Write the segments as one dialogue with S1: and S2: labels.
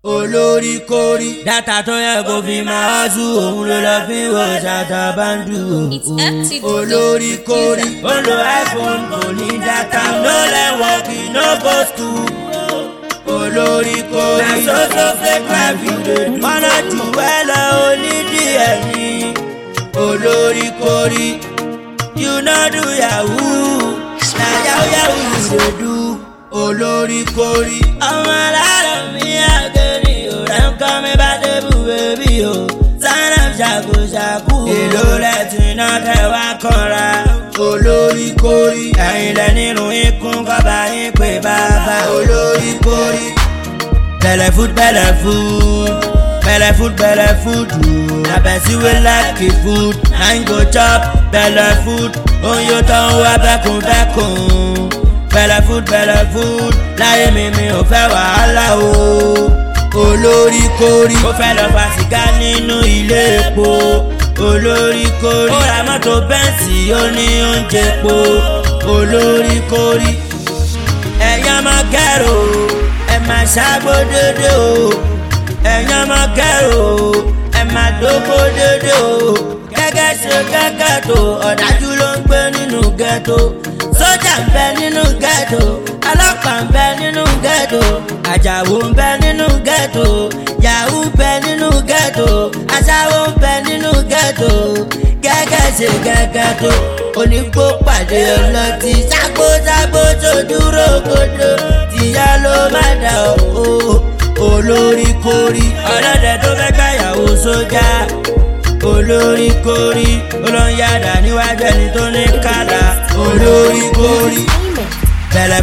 S1: olórí kórí dátà tó yẹ kó fi máa ṣú òun ló lọ fi wọ ṣàtà báńdù olórí kórí ó lo iPhone kò ní dátà no lẹ́wọ̀n kì í no go school olórí kórí na so fake life you dey do wọ́n náà jù ẹ́ lọ onídìí ẹ̀ ní olórí kórí you no do yahoo na yahoo you dey do olórí kórí ọmọ aláàrọ̀ mi àgẹ̀rì òrẹ́ ń kọ́ mi bá débù bébí o sáná ṣàkóṣàkó èlò rẹ̀ tí iná tẹ̀wá kanra olórí kórí ẹ̀yin lẹ nínú ikún kọ́ba yín pé bàbá olórí kórí bẹ̀lẹ̀ food belle food na person wey like the food na him go chop belle food oyo tán wá bẹ́kùnbẹ́kùn belle food láyé mi ò fẹ́ wàhálà o olórí kórí ó fẹ́ lọ fa sìgá nínú ilé epo olórí kórí ó ra mọ́tò bẹ́ǹsì ó ní oúnjẹ epo olórí kórí ẹ̀yàn máa kẹ́rò ẹ̀ máa ṣàgbó dédé o ẹ̀yàn máa kẹ́rò ẹ̀ máa dógó dédé o gẹ́gẹ́ ṣe gẹ́gẹ́ tó ọ̀dájú ló ń gbé nínú ghetto sójà ń bẹ nínú ghetto ọlọ́pàá ń bẹ nínú ghetto àjàwó ń bẹ nínú ghetto yahoo ń bẹ nínú ghetto aṣáwó ń bẹ nínú ghetto gẹ́gẹ́ ṣe gẹ́gẹ́ tó onígbó pàdé ọlọ́tí ságbóságbó tó dúró kodo tìyá ló má dà ó olórí kórí ọlọ́dẹ tó fẹ́ gbàyàwó sójà olórí kórí olóyàdá níwájú ẹni tó ní kàdá olórí kórí belle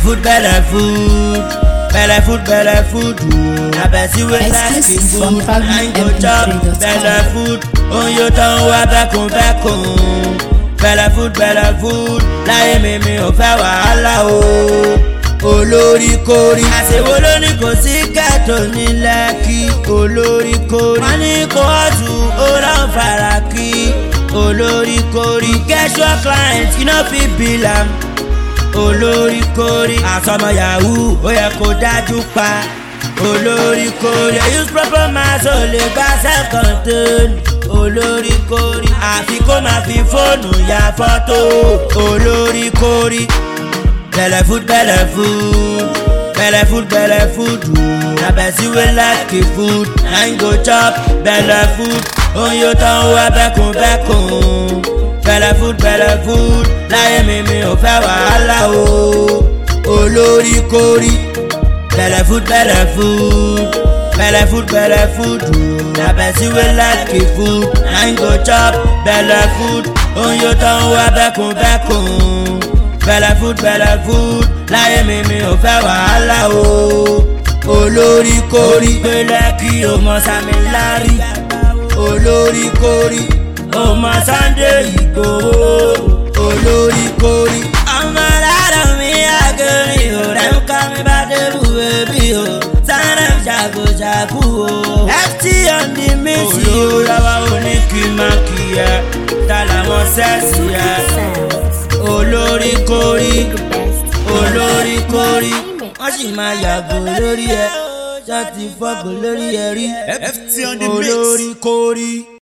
S1: food na person wey like the food na him go chop belle food oyo tán wá bẹ́kùnbẹ́kùn belle food láyé mi ò fẹ́ wàhálà o olórí kórí àṣewó ló ní kò sí ghetto ní Lẹ́kì olórí kórí wọ́n ní kò ọ̀tún ó rán fàràkì olórí kórí casual client you no fit bill am olórí kórí àsọmọ yahoo ó yẹ kó dájú pa olórí kórí use proper mass ó lè gba self-contain olórí kórí àfi kó máa fi fóònù ya fọ́tò olórí kórí belle food na person wey like the food na him go chop belle food oyo tán wá bẹ́kùnbẹ́kùn belle food láyé mi ò fẹ́ wàhálà o olórí kórí belle food na person wey like the food na him go chop belle food oyo tán wá bẹ́kùnbẹ́kùn belle food láyé mi ò fẹ́ wàhálà o olórí kórí pé Lẹ́kì ò mọ Sami Larry olórí kórí ò mọ Sunday Igboho olórí kórí ọmọ aláàrọ̀ mi àgẹ̀rì òrẹ́ ń kọ́ mi bá débù bébí o sáná ṣàkóṣàkó o FT on the mix olówó oníkìmákìyà tàlàmọ́ sẹ́ẹ̀sì yà olórí kórí wọ́n sì máa yàgò lórí ẹ ṣáà ti fọ́gò lórí ẹ rí
S2: FT on the mix
S1: olórí kórí.